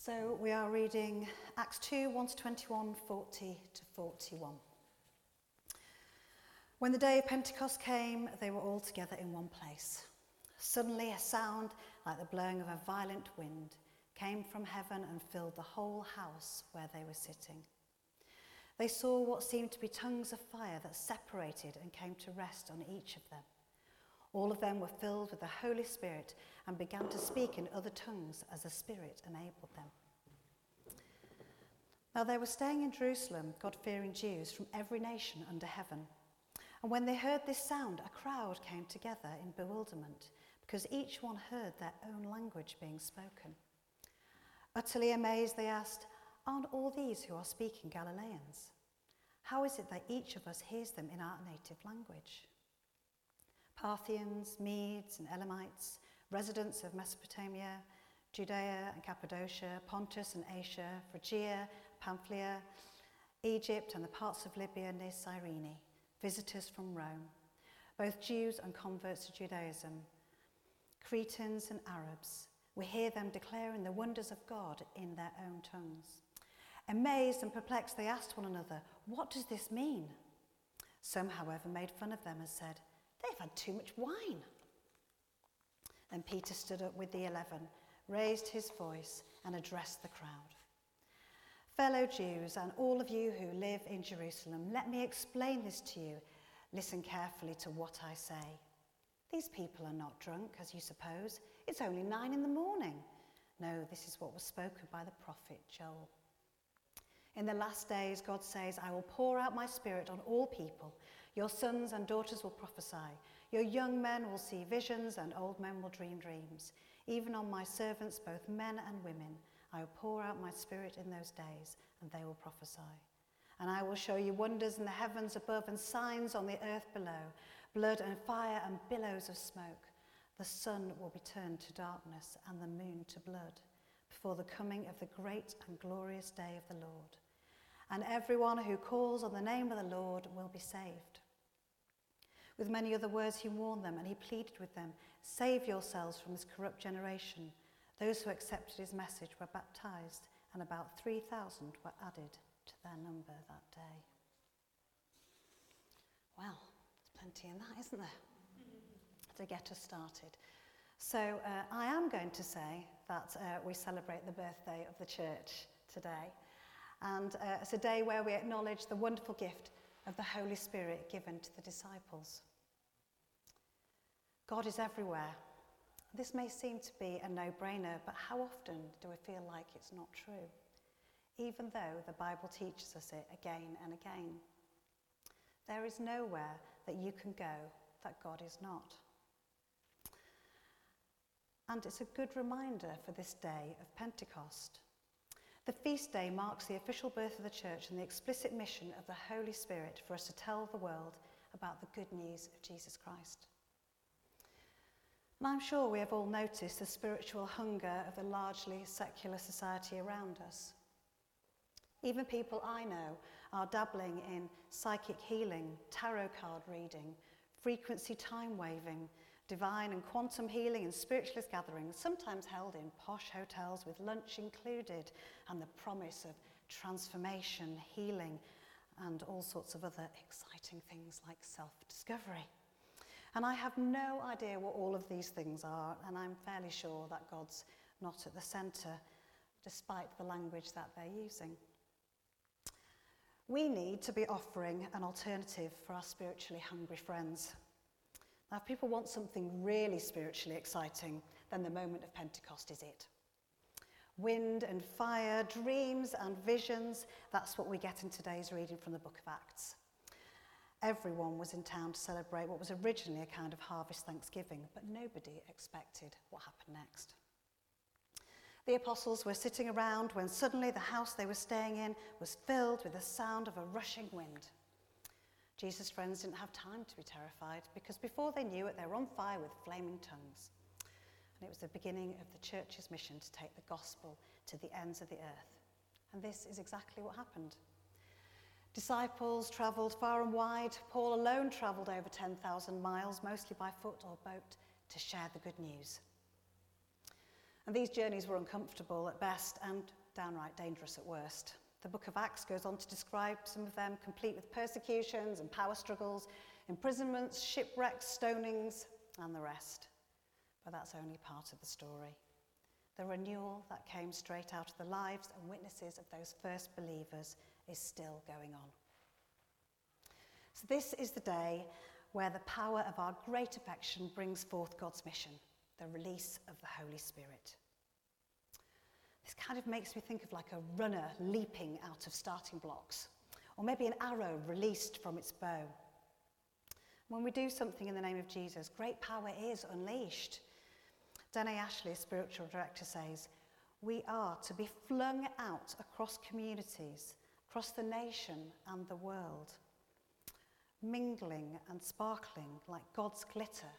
So we are reading Acts 2, 1 to 21, 40 to 41. When the day of Pentecost came, they were all together in one place. Suddenly a sound like the blowing of a violent wind came from heaven and filled the whole house where they were sitting. They saw what seemed to be tongues of fire that separated and came to rest on each of them. All of them were filled with the Holy Spirit and began to speak in other tongues as the Spirit enabled them. Now they were staying in Jerusalem, God-fearing Jews from every nation under heaven. And when they heard this sound, a crowd came together in bewilderment, because each one heard their own language being spoken. Utterly amazed, they asked, "Aren't all these who are speaking Galileans? How is it that each of us hears them in our native language?" Parthians, Medes and Elamites, residents of Mesopotamia, Judea and Cappadocia, Pontus and Asia, Phrygia, Pamphylia, Egypt and the parts of Libya near Cyrene, visitors from Rome, both Jews and converts to Judaism, Cretans and Arabs. We hear them declaring the wonders of God in their own tongues. Amazed and perplexed, they asked one another, "What does this mean?" Some, however, made fun of them and said, "They've had too much wine." Then Peter stood up with the 11, raised his voice and addressed the crowd. "Fellow Jews and all of you who live in Jerusalem, let me explain this to you. Listen carefully to what I say. These people are not drunk, as you suppose. It's only 9 a.m. No, this is what was spoken by the prophet Joel. In the last days, God says, I will pour out my spirit on all people. Your sons and daughters will prophesy. Your young men will see visions and old men will dream dreams. Even on my servants, both men and women, I will pour out my spirit in those days, and they will prophesy. And I will show you wonders in the heavens above and signs on the earth below, blood and fire and billows of smoke. The sun will be turned to darkness and the moon to blood before the coming of the great and glorious day of the Lord. And everyone who calls on the name of the Lord will be saved." With many other words he warned them, and he pleaded with them, "Save yourselves from this corrupt generation." Those who accepted his message were baptized, and about 3,000 were added to their number that day. Well, there's plenty in that, isn't there? To get us started. So I am going to say that we celebrate the birthday of the church today. And it's a day where we acknowledge the wonderful gift of the Holy Spirit given to the disciples. God is everywhere. This may seem to be a no-brainer, but how often do we feel like it's not true? Even though the Bible teaches us it again and again. There is nowhere that you can go that God is not. And it's a good reminder for this day of Pentecost. The feast day marks the official birth of the church and the explicit mission of the Holy Spirit for us to tell the world about the good news of Jesus Christ. And I'm sure we have all noticed the spiritual hunger of the largely secular society around us. Even people I know are dabbling in psychic healing, tarot card reading, frequency time waving, divine and quantum healing and spiritualist gatherings, sometimes held in posh hotels with lunch included, and the promise of transformation, healing, and all sorts of other exciting things like self-discovery. And I have no idea what all of these things are, and I'm fairly sure that God's not at the centre, despite the language that they're using. We need to be offering an alternative for our spiritually hungry friends. Now, if people want something really spiritually exciting, then the moment of Pentecost is it. Wind and fire, dreams and visions, that's what we get in today's reading from the book of Acts. Everyone was in town to celebrate what was originally a kind of harvest thanksgiving, but nobody expected what happened next. The apostles were sitting around when suddenly the house they were staying in was filled with the sound of a rushing wind. Jesus' friends didn't have time to be terrified because before they knew it, they were on fire with flaming tongues. And it was the beginning of the church's mission to take the gospel to the ends of the earth. And this is exactly what happened. Disciples travelled far and wide. Paul alone travelled over 10,000 miles, mostly by foot or boat, to share the good news. And these journeys were uncomfortable at best and downright dangerous at worst. The book of Acts goes on to describe some of them, complete with persecutions and power struggles, imprisonments, shipwrecks, stonings, and the rest. But that's only part of the story. The renewal that came straight out of the lives and witnesses of those first believers is still going on. So this is the day where the power of our great affection brings forth God's mission, the release of the Holy Spirit. This kind of makes me think of like a runner leaping out of starting blocks, or maybe an arrow released from its bow. When we do something in the name of Jesus, great power is unleashed. Danae Ashley, spiritual director, says, we are to be flung out across communities, across the nation and the world, mingling and sparkling like God's glitter,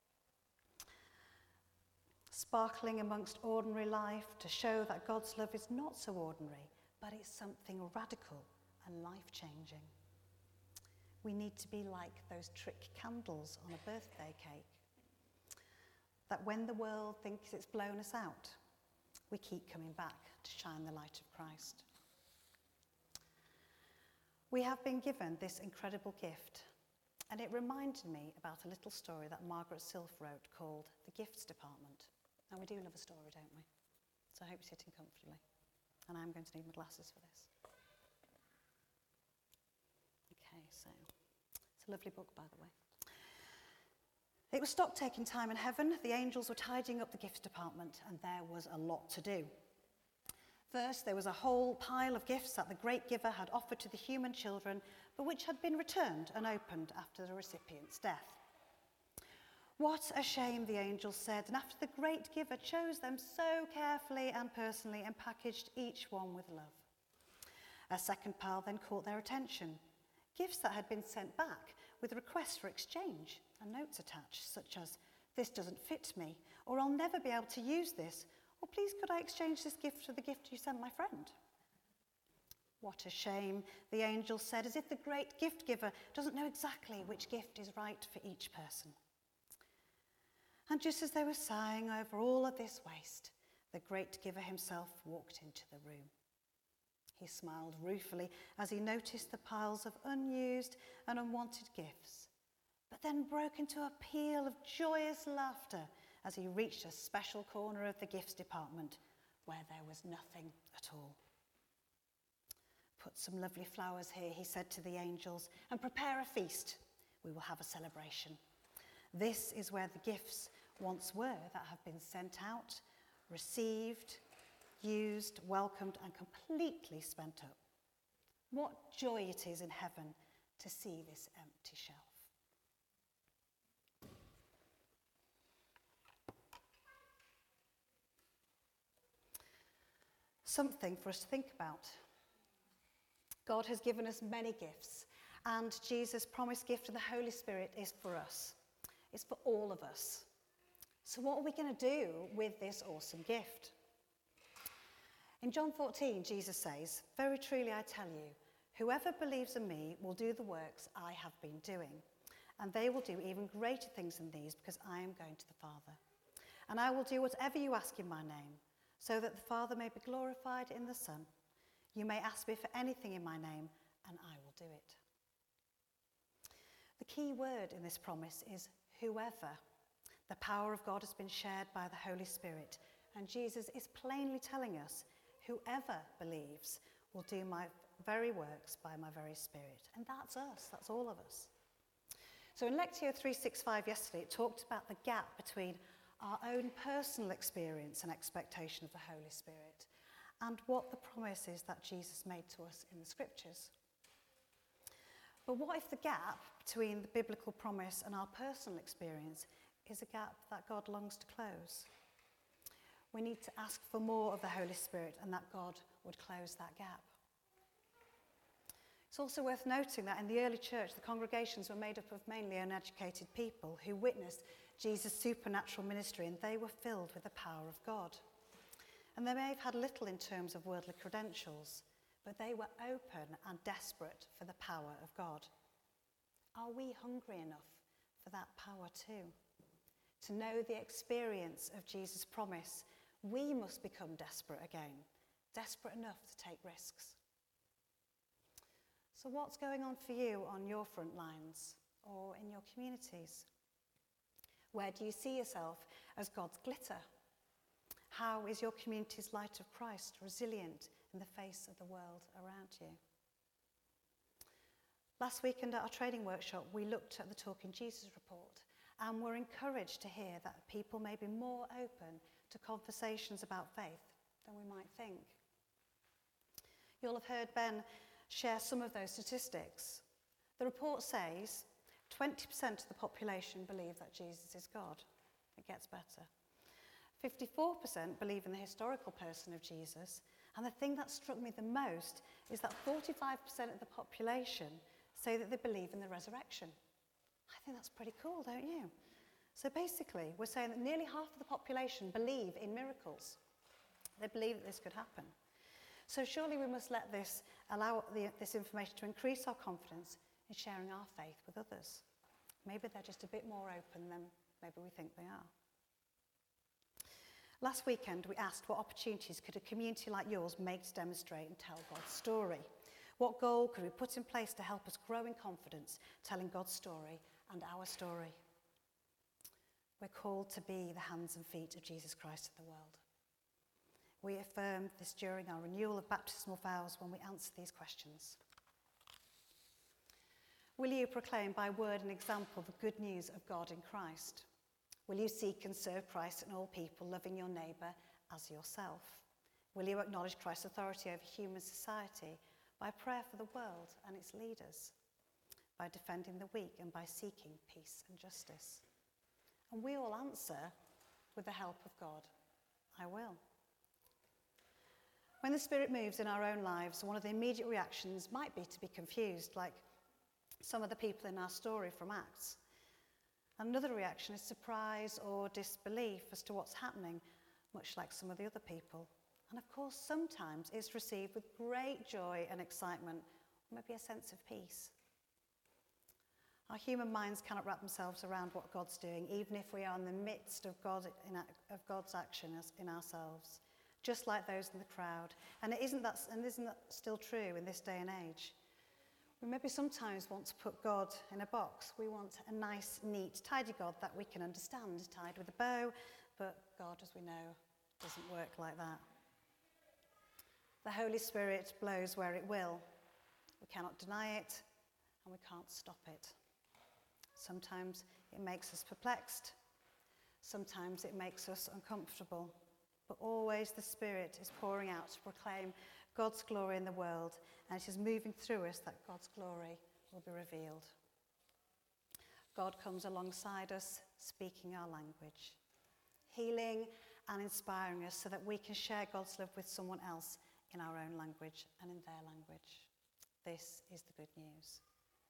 sparkling amongst ordinary life to show that God's love is not so ordinary, but it's something radical and life-changing. We need to be like those trick candles on a birthday cake, that when the world thinks it's blown us out, we keep coming back to shine the light of Christ. We have been given this incredible gift, and it reminded me about a little story that Margaret Silf wrote called The Gifts Department. And we do love a story, don't we? So I hope you're sitting comfortably. And I'm going to need my glasses for this. Okay, so it's a lovely book, by the way. It was stock taking time in heaven. The angels were tidying up the gifts department, and there was a lot to do. First, there was a whole pile of gifts that the great giver had offered to the human children, but which had been returned and opened after the recipient's death. What a shame, the angels said, and after the great giver chose them so carefully and personally and packaged each one with love. A second pile then caught their attention. Gifts that had been sent back with requests for exchange and notes attached, such as, "This doesn't fit me," or "I'll never be able to use this," or "Please could I exchange this gift for the gift you sent my friend?" What a shame, the angels said, as if the great gift giver doesn't know exactly which gift is right for each person. And just as they were sighing over all of this waste, the great giver himself walked into the room. He smiled ruefully as he noticed the piles of unused and unwanted gifts, but then broke into a peal of joyous laughter as he reached a special corner of the gifts department where there was nothing at all. "Put some lovely flowers here," he said to the angels, "and prepare a feast. We will have a celebration. This is where the gifts once were that have been sent out, received, used, welcomed, and completely spent up. What joy it is in heaven to see this empty shelf." Something for us to think about. God has given us many gifts, and Jesus' promised gift of the Holy Spirit is for us. It's for all of us. So what are we going to do with this awesome gift? In John 14, Jesus says, "Very truly I tell you, whoever believes in me will do the works I have been doing, and they will do even greater things than these because I am going to the Father. And I will do whatever you ask in my name, so that the Father may be glorified in the Son. You may ask me for anything in my name, and I will do it." The key word in this promise is whoever. The power of God has been shared by the Holy Spirit, and Jesus is plainly telling us, whoever believes will do my very works by my very Spirit. And that's us, that's all of us. So in Lectio 365 yesterday, it talked about the gap between our own personal experience and expectation of the Holy Spirit and what the promise is that Jesus made to us in the Scriptures. But what if the gap between the biblical promise and our personal experience is a gap that God longs to close? We need to ask for more of the Holy Spirit and that God would close that gap. It's also worth noting that in the early church, the congregations were made up of mainly uneducated people who witnessed Jesus' supernatural ministry, and they were filled with the power of God. And they may have had little in terms of worldly credentials, but they were open and desperate for the power of God. Are we hungry enough for that power too? To know the experience of Jesus' promise We must become desperate again, desperate enough to take risks. So what's going on for you on your front lines or in your communities? Where do you see yourself as God's glitter? How is your community's light of Christ resilient in the face of the world around you? Last weekend at our training workshop, we looked at the Talking Jesus report and were encouraged to hear that people may be more open to conversations about faith than we might think. You'll have heard Ben share some of those statistics. The report says 20% of the population believe that Jesus is God. It gets better. 54% believe in the historical person of Jesus, and the thing that struck me the most is that 45% of the population say that they believe in the resurrection. I think that's pretty cool, don't you? So basically, we're saying that nearly half of the population believe in miracles. They believe that this could happen. So surely we must allow this information to increase our confidence in sharing our faith with others. Maybe they're just a bit more open than maybe we think they are. Last weekend, we asked what opportunities could a community like yours make to demonstrate and tell God's story? What goal could we put in place to help us grow in confidence, telling God's story and our story? We're called to be the hands and feet of Jesus Christ in the world. We affirmed this during our renewal of baptismal vows when we answered these questions. Will you proclaim by word and example the good news of God in Christ? Will you seek and serve Christ in all people, loving your neighbour as yourself? Will you acknowledge Christ's authority over human society by prayer for the world and its leaders, by defending the weak and by seeking peace and justice? And we all answer with the help of God, I will. When the Spirit moves in our own lives, one of the immediate reactions might be to be confused, like some of the people in our story from Acts. Another reaction is surprise or disbelief as to what's happening, much like some of the other people. And of course, sometimes it's received with great joy and excitement, or maybe a sense of peace. Our human minds cannot wrap themselves around what God's doing, even if we are in the midst of God's action in ourselves, just like those in the crowd. And isn't that still true in this day and age? We maybe sometimes want to put God in a box. We want a nice, neat, tidy God that we can understand, tied with a bow, but God, as we know, doesn't work like that. The Holy Spirit blows where it will. We cannot deny it, and we can't stop it. Sometimes it makes us perplexed. Sometimes it makes us uncomfortable. But always the Spirit is pouring out to proclaim God's glory in the world, and it is moving through us that God's glory will be revealed. God comes alongside us, speaking our language, healing and inspiring us so that we can share God's love with someone else in our own language and in their language. This is the good news.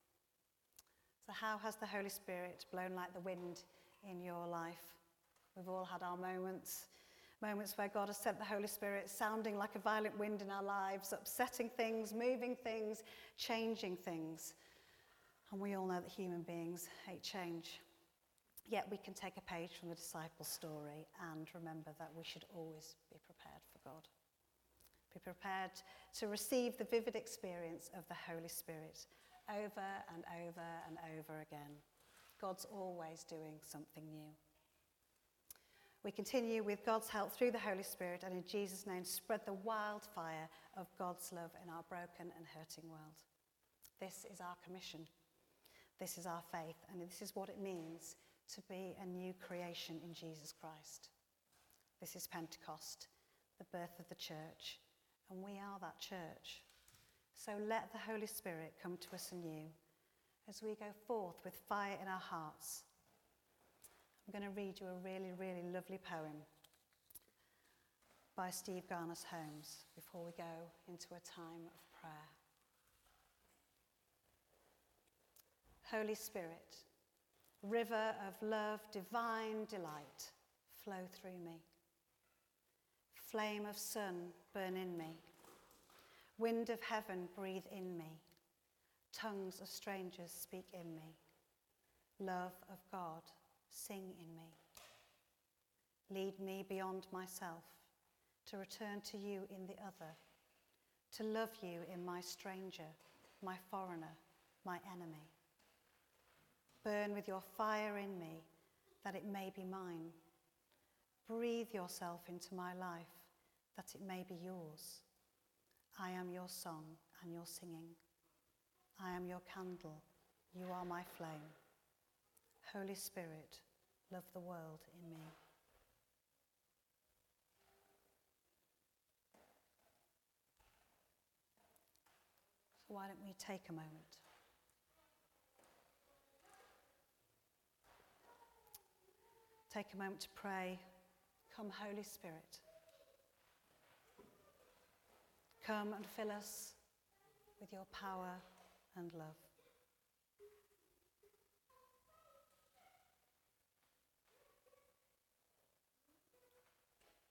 So how has the Holy Spirit blown like the wind in your life? We've all had our moments where God has sent the Holy Spirit sounding like a violent wind in our lives, upsetting things, moving things, changing things. And we all know that human beings hate change. Yet we can take a page from the disciples' story and remember that we should always be prepared for God. Be prepared to receive the vivid experience of the Holy Spirit over and over and over again. God's always doing something new. We continue with God's help through the Holy Spirit and in Jesus' name spread the wildfire of God's love in our broken and hurting world. This is our commission. This is our faith, and this is what it means to be a new creation in Jesus Christ. This is Pentecost, the birth of the church, and we are that church. So let the Holy Spirit come to us anew as we go forth with fire in our hearts. I'm going to read you a really, really lovely poem by Steve Garnaas Holmes before we go into a time of prayer. Holy Spirit, river of love, divine delight, flow through me. Flame of sun, burn in me. Wind of heaven, breathe in me. Tongues of strangers, speak in me. Love of God, sing in me. Lead me beyond myself. to return to you in the other, to love you in my stranger, my foreigner, my enemy. Burn with your fire in me, that it may be mine. Breathe yourself into my life, that it may be yours. I am your song and your singing. I am your candle, you are my flame. Holy Spirit, love the world in me. So why don't we take a moment? Take a moment to pray. Come, Holy Spirit. Come and fill us with your power and love.